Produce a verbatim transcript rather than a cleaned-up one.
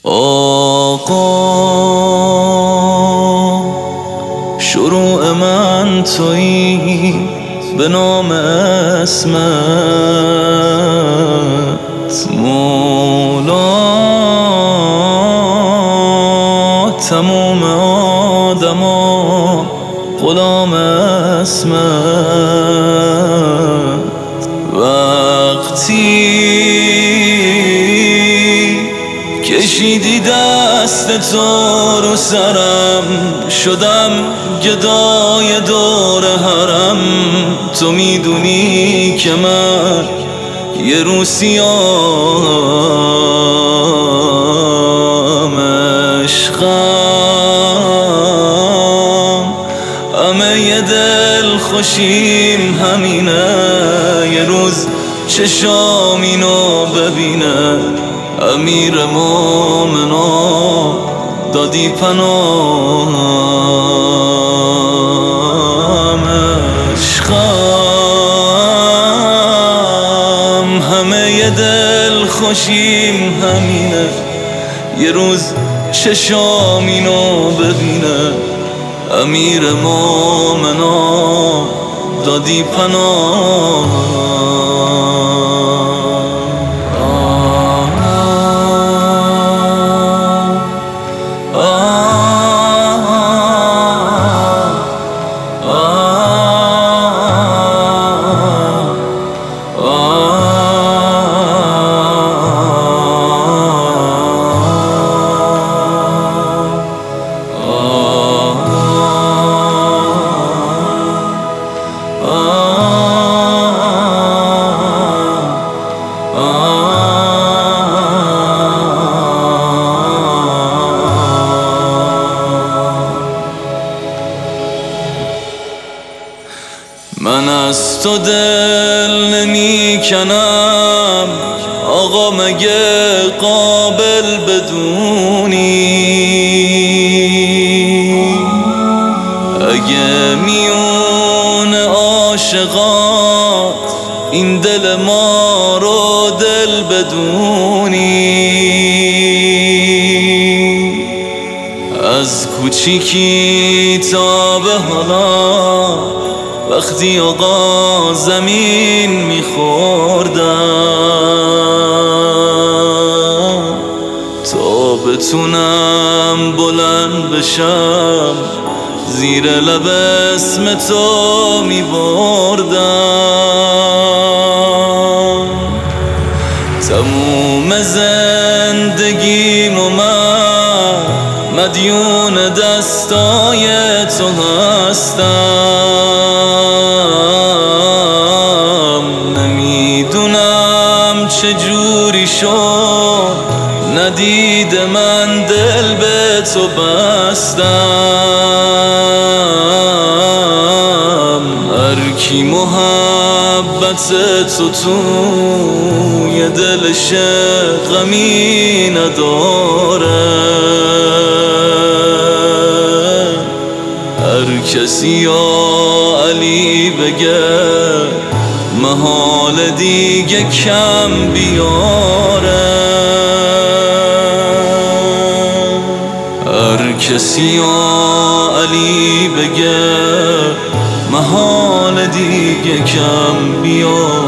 آقا شروع من تویی به نام اسمت، مولا تموم آدما غلام اسمت. وقتی کشیدی دست تو رو سرم، شدم گدای دور حرم. تو میدونی که من یه روسیام، عشقم همه یه دل خوشیم همینه، یه روز چشام اینو ببینه. امیر مومنان دادی پناهم، عشقم همه یه دل خوشیم همینه، یه روز چشام اینو ببینه. امیر مومنان دادی پناهم. من از تو دل نمی کنم آقا، مگه قابل بدونی؟ اگه میون عاشقات این دل ما رو دل بدونی، از کوچیکی تا به حالا وقتی آقا زمین میخوردم، تا بتونم بلند بشم زیر لب اسم تو میبردم. تموم زندگیم و من مدیون دستای تو هستم. نمیدونم چجوری شد ندید من دل به تو بستم. هر کی محبت تو توی دلش غمی نداره، هر کسی یا علی بگه محال دیگه کم بیاره، هر کسی یا علی بگه محال دیگه کم بیاره.